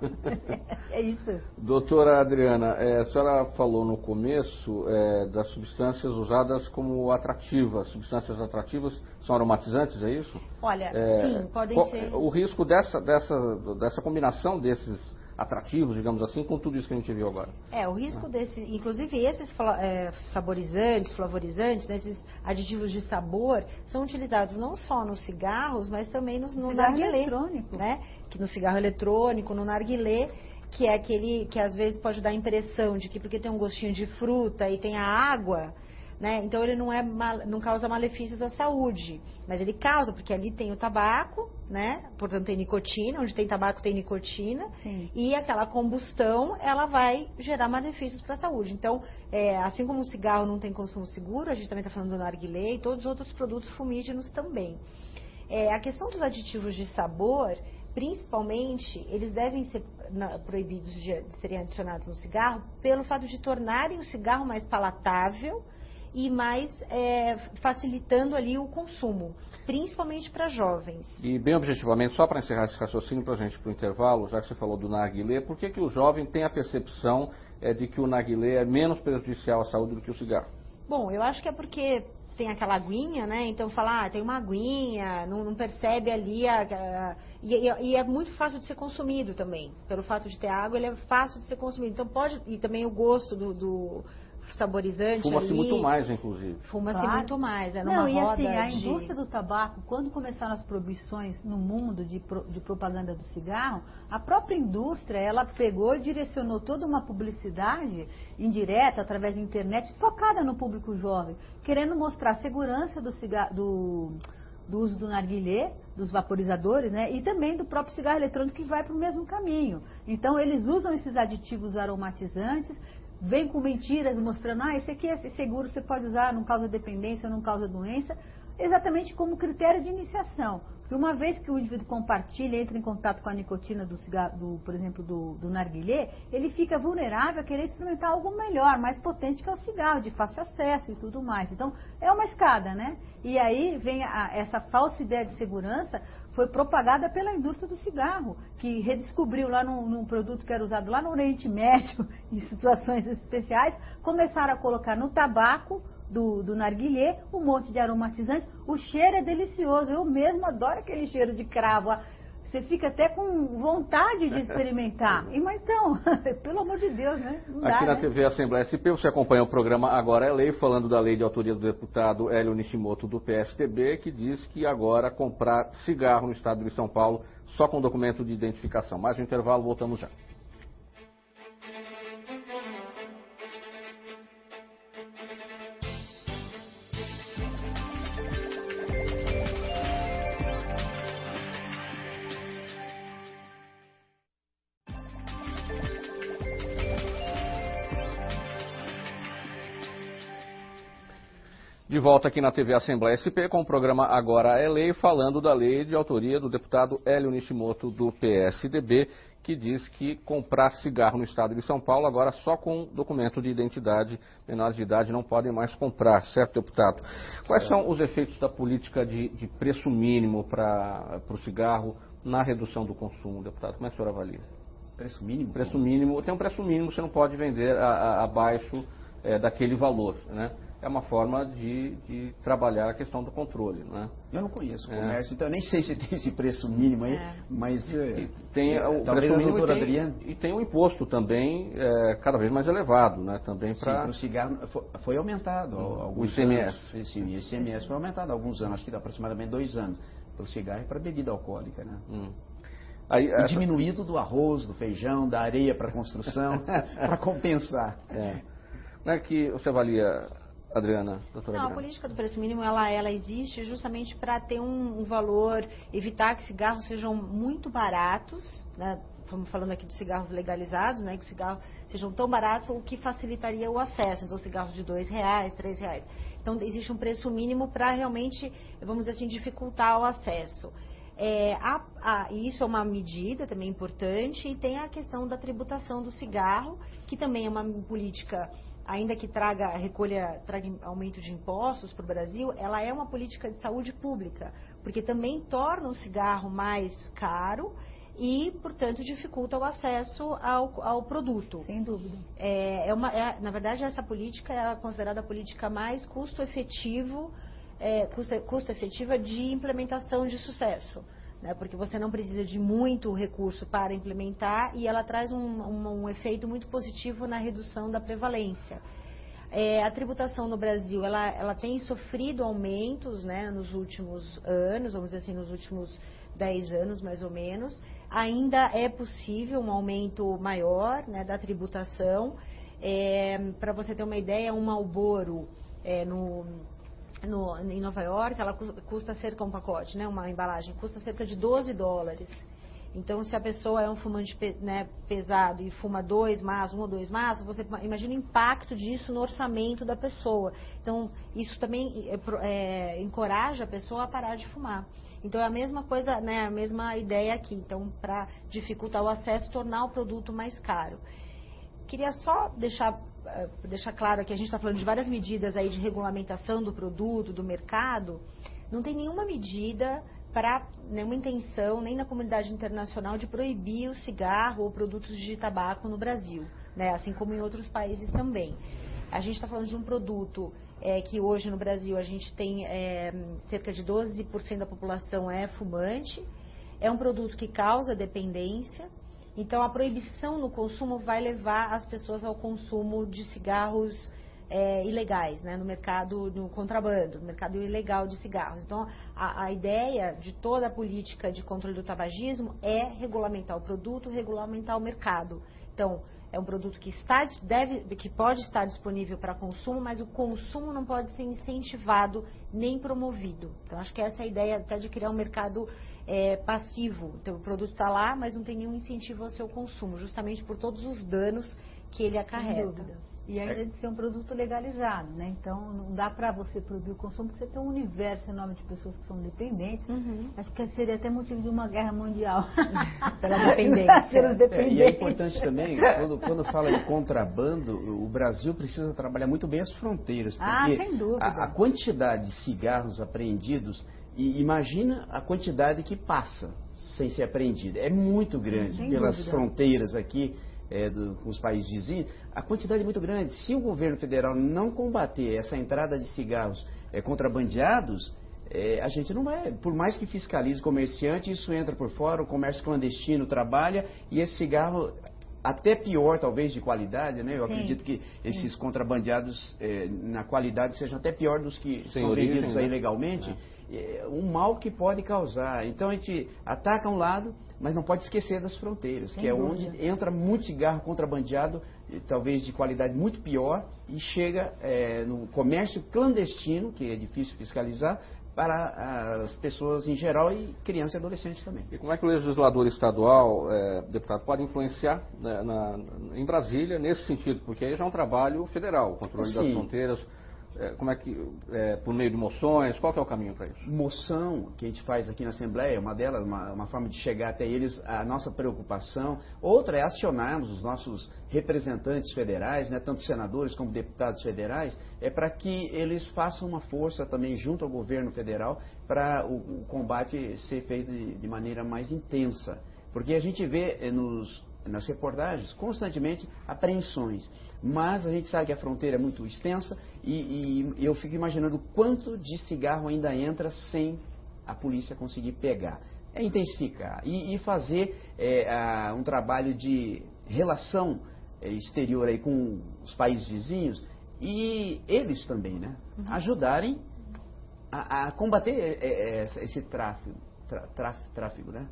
É isso. Doutora Adriana, a senhora falou no começo das substâncias usadas como atrativas. Substâncias atrativas são aromatizantes, é isso? Olha, sim, podem ser. O risco dessa combinação desses atrativos, digamos assim, com tudo isso que a gente viu agora. O risco inclusive esses saborizantes, flavorizantes, né, esses aditivos de sabor, são utilizados não só nos cigarros, mas também no narguilé, eletrônico, né? Que no cigarro eletrônico, no narguilé, que é aquele que às vezes pode dar a impressão de que porque tem um gostinho de fruta e tem a água, né? Então ele não causa malefícios à saúde, mas ele causa, porque ali tem o tabaco, né? Portanto tem nicotina, onde tem tabaco tem nicotina. Sim. E aquela combustão, ela vai gerar malefícios para a saúde. Então, assim como o cigarro não tem consumo seguro, a gente também está falando do narguilé e todos os outros produtos fumígenos também. A questão dos aditivos de sabor, principalmente, eles devem ser proibidos de serem adicionados no cigarro pelo fato de tornarem o cigarro mais palatável e mais facilitando ali o consumo, principalmente para jovens. E bem objetivamente, só para encerrar esse raciocínio para a gente para o intervalo, já que você falou do narguilé, por que o jovem tem a percepção de que o narguilé é menos prejudicial à saúde do que o cigarro? Bom, eu acho que é porque tem aquela aguinha, né? Então fala, tem uma aguinha, não percebe ali e é muito fácil de ser consumido também. Pelo fato de ter água, ele é fácil de ser consumido. Então pode, e também o gosto do saborizante. Fuma-se muito mais, inclusive. Fuma-se muito mais, numa roda. E assim, a indústria do tabaco, quando começaram as proibições no mundo de propaganda do cigarro, a própria indústria, ela pegou e direcionou toda uma publicidade indireta, através da internet, focada no público jovem, querendo mostrar a segurança do uso do narguilé, dos vaporizadores, né? E também do próprio cigarro eletrônico, que vai para o mesmo caminho. Então, eles usam esses aditivos aromatizantes, vem com mentiras mostrando, esse aqui é seguro, você pode usar, não causa dependência, não causa doença, exatamente como critério de iniciação. Porque uma vez que o indivíduo compartilha, entra em contato com a nicotina do cigarro, por exemplo, do narguilé, ele fica vulnerável a querer experimentar algo melhor, mais potente que é o cigarro, de fácil acesso e tudo mais. Então, é uma escada, né? E aí vem essa falsa ideia de segurança, foi propagada pela indústria do cigarro, que redescobriu lá num produto que era usado lá no Oriente Médio, em situações especiais, começaram a colocar no tabaco do narguilé um monte de aromatizantes. O cheiro é delicioso, eu mesmo adoro aquele cheiro de cravo. Você fica até com vontade de experimentar. Mas então, pelo amor de Deus, né? Não dá, aqui na né? TV Assembleia SP, você acompanha o programa Agora é Lei, falando da lei de autoria do deputado Hélio Nishimoto, do PSTB, que diz que agora comprar cigarro no estado de São Paulo só com documento de identificação. Mais um intervalo, voltamos já. De volta aqui na TV Assembleia SP com o programa Agora é Lei, falando da lei de autoria do deputado Hélio Nishimoto, do PSDB, que diz que comprar cigarro no estado de São Paulo agora só com documento de identidade, menores de idade não podem mais comprar, certo, deputado? Quais são os efeitos da política de preço mínimo para o cigarro na redução do consumo, deputado? Como é que o senhor avalia? Preço mínimo? Preço mínimo, tem um preço mínimo, você não pode vender abaixo daquele valor, né? É uma forma de trabalhar a questão do controle, não é? Eu não conheço o comércio, então eu nem sei se tem esse preço mínimo aí, mas tem o preço mínimo e tem o imposto também cada vez mais elevado, né? Também para o cigarro foi aumentado. O ICMS. Sim, o ICMS foi aumentado há alguns anos, acho que dá aproximadamente 2 anos, para o cigarro e para a bebida alcoólica, né? Aí, e diminuído do arroz, do feijão, da areia para construção, para compensar. Como é que você avalia, Adriana, doutora Adriana? A política do preço mínimo, ela existe justamente para ter um valor, evitar que cigarros sejam muito baratos, né? Estamos falando aqui dos cigarros legalizados, né? Que os cigarros sejam tão baratos, o que facilitaria o acesso. Então, cigarros de R$2, R$3. Então, existe um preço mínimo para realmente, vamos dizer assim, dificultar o acesso. Isso é uma medida também importante, e tem a questão da tributação do cigarro, que também é uma política, ainda que traga aumento de impostos para o Brasil, ela é uma política de saúde pública, porque também torna o cigarro mais caro e, portanto, dificulta o acesso ao produto. Sem dúvida. Na verdade, essa política é considerada a política mais custo-efetiva de implementação de sucesso, né? Porque você não precisa de muito recurso para implementar, e ela traz um efeito muito positivo na redução da prevalência. A tributação no Brasil, ela tem sofrido aumentos, né, nos últimos anos, vamos dizer assim, nos últimos 10 anos mais ou menos. Ainda é possível um aumento maior, né, da tributação. Para você ter uma ideia, um Marlboro em Nova York, ela custa cerca, um pacote, né, uma embalagem, custa cerca de $12. Então, se a pessoa é um fumante, né, pesado e fuma 2 maços, 1 ou 2 maços, você imagina o impacto disso no orçamento da pessoa. Então, isso também encoraja a pessoa a parar de fumar. Então, é a mesma coisa, né, a mesma ideia aqui. Então, para dificultar o acesso, tornar o produto mais caro. Queria só deixar claro que a gente está falando de várias medidas aí de regulamentação do produto, do mercado. Não tem nenhuma medida para nenhuma intenção, nem na comunidade internacional, de proibir o cigarro ou produtos de tabaco no Brasil, né? Assim como em outros países também. A gente está falando de um produto que hoje no Brasil a gente tem cerca de 12% da população é fumante, é um produto que causa dependência, então a proibição no consumo vai levar as pessoas ao consumo de cigarros ilegais, né, no mercado, no contrabando, no mercado ilegal de cigarros. Então, a ideia de toda a política de controle do tabagismo é regulamentar o produto, regulamentar o mercado. Então, é um produto que pode estar disponível para consumo, mas o consumo não pode ser incentivado nem promovido. Então, acho que essa é a ideia até de criar um mercado passivo. Então, o produto está lá, mas não tem nenhum incentivo ao seu consumo, justamente por todos os danos que ele acarreta. E ainda de ser um produto legalizado, né? Então, não dá para você proibir o consumo, porque você tem um universo enorme de pessoas que são dependentes. Acho que seria até motivo de uma guerra mundial. Pela dependência. E é importante também, quando fala de contrabando, o Brasil precisa trabalhar muito bem as fronteiras. Porque sem dúvida. A quantidade de cigarros apreendidos, e imagina a quantidade que passa sem ser apreendida. É muito grande pelas fronteiras aqui. Com os países vizinhos, a quantidade é muito grande. Se o governo federal não combater essa entrada de cigarros contrabandeados, a gente não vai, por mais que fiscalize o comerciante, isso entra por fora, o comércio clandestino trabalha, e esse cigarro, até pior talvez de qualidade, né? Eu acredito que esses contrabandeados na qualidade sejam até pior dos que são vendidos aí legalmente. Um mal que pode causar. Então a gente ataca um lado, mas não pode esquecer das fronteiras, que é onde entra muito cigarro contrabandeado, talvez de qualidade muito pior, e chega no comércio clandestino, que é difícil fiscalizar, para as pessoas em geral e crianças e adolescentes também. E como é que o legislador estadual, deputado, pode influenciar em Brasília nesse sentido? Porque aí já é um trabalho federal, o controle das fronteiras. Como é que, por meio de moções, qual que é o caminho para isso? Moção que a gente faz aqui na Assembleia, uma delas, uma forma de chegar até eles, a nossa preocupação. Outra é acionarmos os nossos representantes federais, né, tanto senadores como deputados federais, para que eles façam uma força também junto ao governo federal para o combate ser feito de maneira mais intensa. Porque a gente vê nas reportagens constantemente apreensões, mas a gente sabe que a fronteira é muito extensa e eu fico imaginando quanto de cigarro ainda entra sem a polícia conseguir pegar. É intensificar e fazer um trabalho de relação exterior aí com os países vizinhos e eles também, né, ajudarem a combater esse tráfico, né,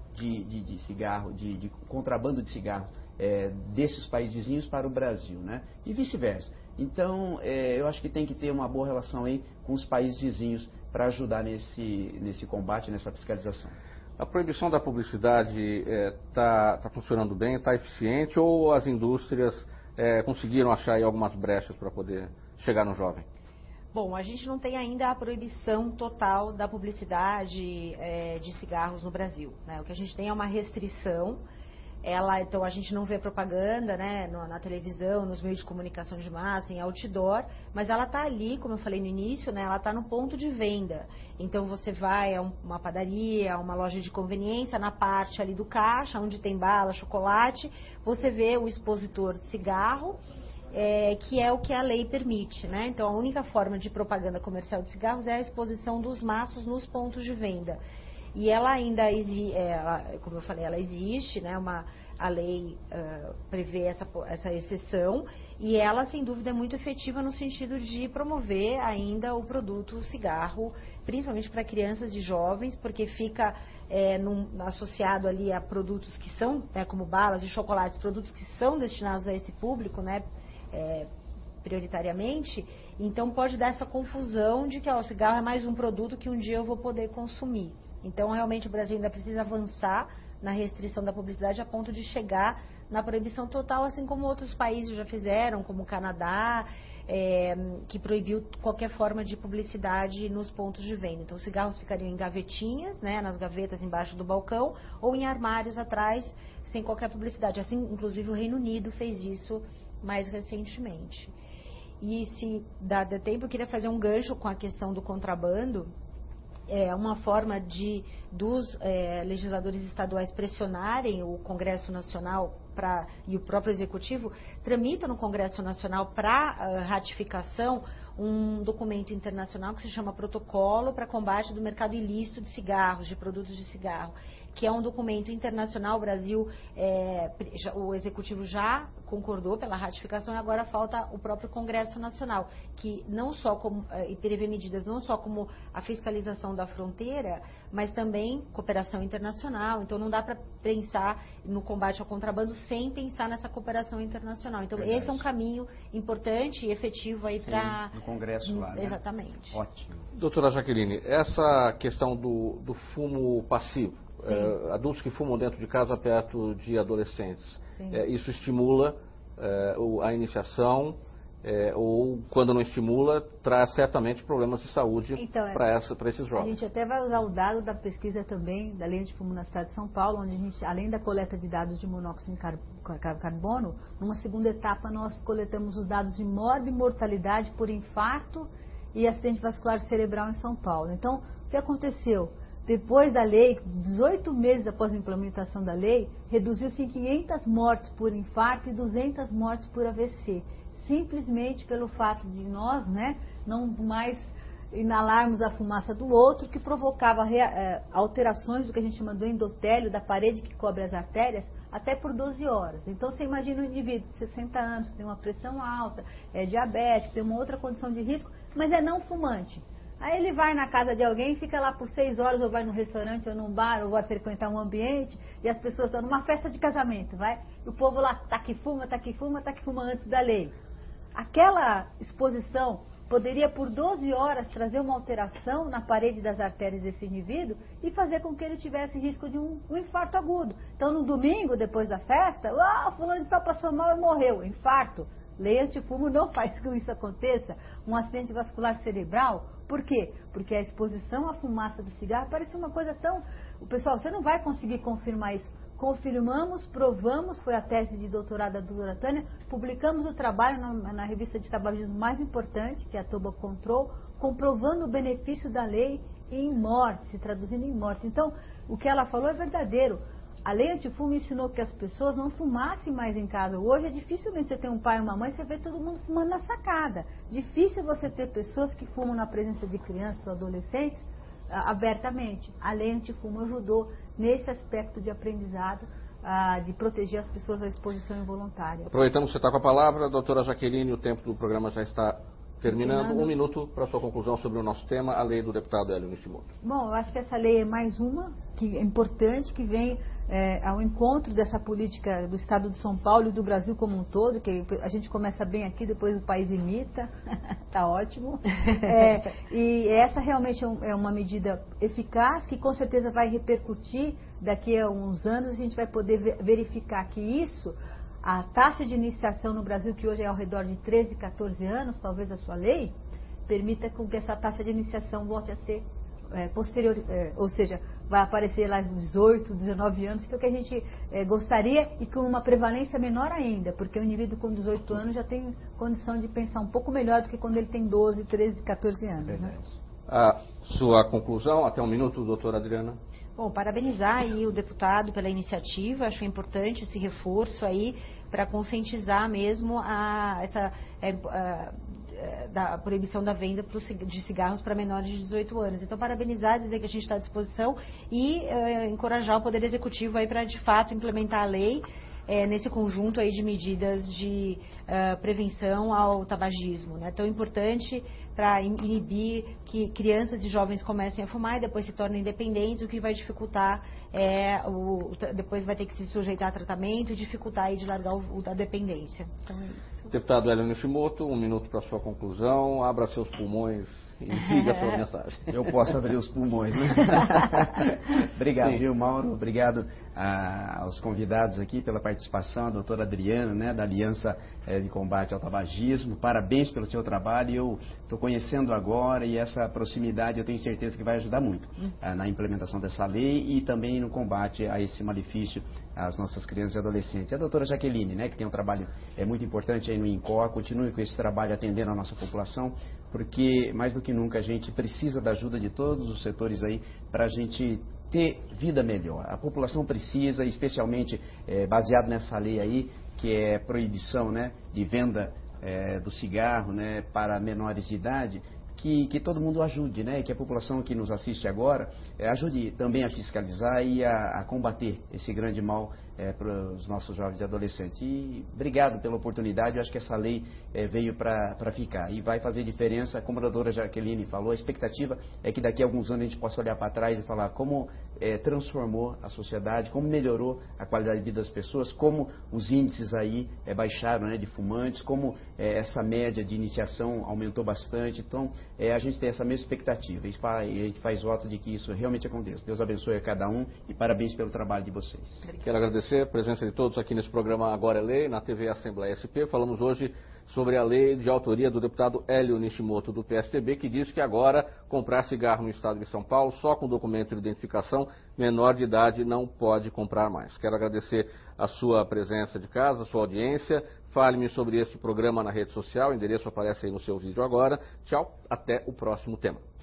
de cigarro, de contrabando de cigarro desses países vizinhos para o Brasil, né? E vice-versa. Então, eu acho que tem que ter uma boa relação aí com os países vizinhos para ajudar nesse combate, nessa fiscalização. A proibição da publicidade está funcionando bem, está eficiente, ou as indústrias conseguiram achar aí algumas brechas para poder chegar no jovem? Bom, a gente não tem ainda a proibição total da publicidade de cigarros no Brasil, né? O que a gente tem é uma restrição. Então a gente não vê propaganda, né, na televisão, nos meios de comunicação de massa, em outdoor, mas ela está ali, como eu falei no início, né, ela está no ponto de venda. Então você vai a uma padaria, a uma loja de conveniência, na parte ali do caixa, onde tem bala, chocolate, você vê o expositor de cigarro, que é o que a lei permite, né? Então a única forma de propaganda comercial de cigarros é a exposição dos maços nos pontos de venda. E ela ainda existe, como eu falei, ela existe, né? A lei prevê essa exceção e ela, sem dúvida, é muito efetiva no sentido de promover ainda o produto cigarro, principalmente para crianças e jovens, porque fica associado ali a produtos que são, como balas e chocolates, produtos que são destinados a esse público, né? prioritariamente, então pode dar essa confusão de que o cigarro é mais um produto que um dia eu vou poder consumir. Então, realmente, o Brasil ainda precisa avançar na restrição da publicidade a ponto de chegar na proibição total, assim como outros países já fizeram, como o Canadá, que proibiu qualquer forma de publicidade nos pontos de venda. Então, os cigarros ficariam em gavetinhas, né, nas gavetas embaixo do balcão, ou em armários atrás, sem qualquer publicidade. Assim, inclusive, o Reino Unido fez isso mais recentemente. E se dá tempo, eu queria fazer um gancho com a questão do contrabando. Uma forma dos legisladores estaduais pressionarem o Congresso Nacional e o próprio Executivo tramita no Congresso Nacional para ratificação um documento internacional que se chama Protocolo para Combate do Mercado Ilícito de Cigarros, de produtos de cigarro, que é um documento internacional. O Brasil, o Executivo já concordou pela ratificação e agora falta o próprio Congresso Nacional, que não só e prevê medidas não só como a fiscalização da fronteira, mas também cooperação internacional. Então não dá para pensar no combate ao contrabando sem pensar nessa cooperação internacional. Então verdade. Esse é um caminho importante e efetivo aí para no Congresso lá, né? Exatamente. Ótimo. Doutora Jaqueline, essa questão do fumo passivo, adultos que fumam dentro de casa perto de adolescentes, isso estimula a iniciação, ou quando não estimula, traz certamente problemas de saúde então, para esses jovens. A gente até vai usar o dado da pesquisa também, da Lei Antifumo na cidade de São Paulo, onde a gente, além da coleta de dados de monóxido de carbono, numa segunda etapa nós coletamos os dados de mortalidade por infarto e acidente vascular cerebral em São Paulo. Então, o que aconteceu? Depois da lei, 18 meses após a implementação da lei, reduziu-se em 500 mortes por infarto e 200 mortes por AVC. Simplesmente pelo fato de nós, né, não mais inalarmos a fumaça do outro, que provocava alterações do que a gente chama do endotélio, da parede que cobre as artérias, até por 12 horas. Então, você imagina um indivíduo de 60 anos, que tem uma pressão alta, é diabético, tem uma outra condição de risco, mas é não fumante. Aí ele vai na casa de alguém e fica lá por 6 horas, ou vai num restaurante, ou num bar, ou vai frequentar um ambiente, e as pessoas estão numa festa de casamento, vai? E o povo lá tá que fuma antes da lei. Aquela exposição poderia por 12 horas trazer uma alteração na parede das artérias desse indivíduo e fazer com que ele tivesse risco de um infarto agudo. Então, no domingo, depois da festa, fulano de tal passou mal e morreu, infarto. Lei antifumo não faz que isso aconteça. Um acidente vascular cerebral, por quê? Porque a exposição à fumaça do cigarro parece uma coisa tão... Pessoal, você não vai conseguir confirmar isso. Confirmamos, provamos, foi a tese de doutorado da doutora Tânia, publicamos o trabalho na revista de tabagismo mais importante, que é a Tobacco Control, comprovando o benefício da lei em morte, se traduzindo em morte. Então, o que ela falou é verdadeiro. A lei antifumo ensinou que as pessoas não fumassem mais em casa. Hoje é dificilmente você ter um pai e uma mãe, você vê todo mundo fumando na sacada. Difícil você ter pessoas que fumam na presença de crianças ou adolescentes abertamente. A lei antifumo ajudou nesse aspecto de aprendizado, de proteger as pessoas da exposição involuntária. Aproveitamos que você está com a palavra, doutora Jaqueline, o tempo do programa já está terminando. Um minuto para a sua conclusão sobre o nosso tema, a lei do deputado Hélio Nishimoto. Bom, eu acho que essa lei é mais uma que é importante, que vem ao encontro dessa política do Estado de São Paulo e do Brasil como um todo, que a gente começa bem aqui, depois o país imita, tá ótimo. E essa realmente é uma medida eficaz, que com certeza vai repercutir daqui a uns anos, a gente vai poder verificar que isso... A taxa de iniciação no Brasil, que hoje é ao redor de 13, 14 anos, talvez a sua lei, permita com que essa taxa de iniciação volte a ser posterior, ou seja, vai aparecer lá nos 18, 19 anos, que é o que a gente gostaria, e com uma prevalência menor ainda, porque o indivíduo com 18 anos já tem condição de pensar um pouco melhor do que quando ele tem 12, 13, 14 anos. Né? A sua conclusão, até um minuto, doutora Adriana. Bom, parabenizar aí o deputado pela iniciativa, acho importante esse reforço aí para conscientizar mesmo da proibição da venda de cigarros para menores de 18 anos. Então, parabenizar, dizer que a gente está à disposição e encorajar o Poder Executivo aí para, de fato, implementar a lei nesse conjunto aí de medidas de prevenção ao tabagismo, né? Tão importante para inibir que crianças e jovens comecem a fumar e depois se tornem dependentes, o que vai dificultar, depois vai ter que se sujeitar a tratamento e dificultar aí de largar a dependência. Então é isso. Deputado Hélio Nishimoto, 1 minuto para sua conclusão. Abra seus pulmões e diga a sua mensagem. Eu posso abrir os pulmões, né? Obrigado, viu, Mauro? Obrigado aos convidados aqui pela participação, a doutora Adriana, né, da Aliança de Combate ao Tabagismo. Parabéns pelo seu trabalho. Eu estou conhecendo agora e essa proximidade eu tenho certeza que vai ajudar muito na implementação dessa lei e também no combate a esse malefício às nossas crianças e adolescentes. E a doutora Jaqueline, né, que tem um trabalho muito importante aí no INCOR, continue com esse trabalho atendendo a nossa população, porque mais do que nunca a gente precisa da ajuda de todos os setores aí para a gente ter vida melhor. A população precisa, especialmente baseado nessa lei aí, que é proibição, né, de venda do cigarro, né, para menores de idade, que todo mundo ajude, né, que a população que nos assiste agora ajude também a fiscalizar e a combater esse grande mal para os nossos jovens e adolescentes. E obrigado pela oportunidade, eu acho que essa lei veio para ficar e vai fazer diferença, como a doutora Jaqueline falou, a expectativa é que daqui a alguns anos a gente possa olhar para trás e falar como transformou a sociedade, como melhorou a qualidade de vida das pessoas, como os índices aí baixaram, né, de fumantes, como essa média de iniciação aumentou bastante. Então, a gente tem essa mesma expectativa e a gente faz voto de que isso realmente aconteça. Deus abençoe a cada um e parabéns pelo trabalho de vocês. Quero agradecer a presença de todos aqui nesse programa Agora é Lei, na TV Assembleia SP. Falamos hoje sobre a lei de autoria do deputado Hélio Nishimoto, do PSDB, que diz que agora comprar cigarro no estado de São Paulo, só com documento de identificação, menor de idade não pode comprar mais. Quero agradecer a sua presença de casa, a sua audiência. Fale-me sobre este programa na rede social, o endereço aparece aí no seu vídeo agora. Tchau, até o próximo tema.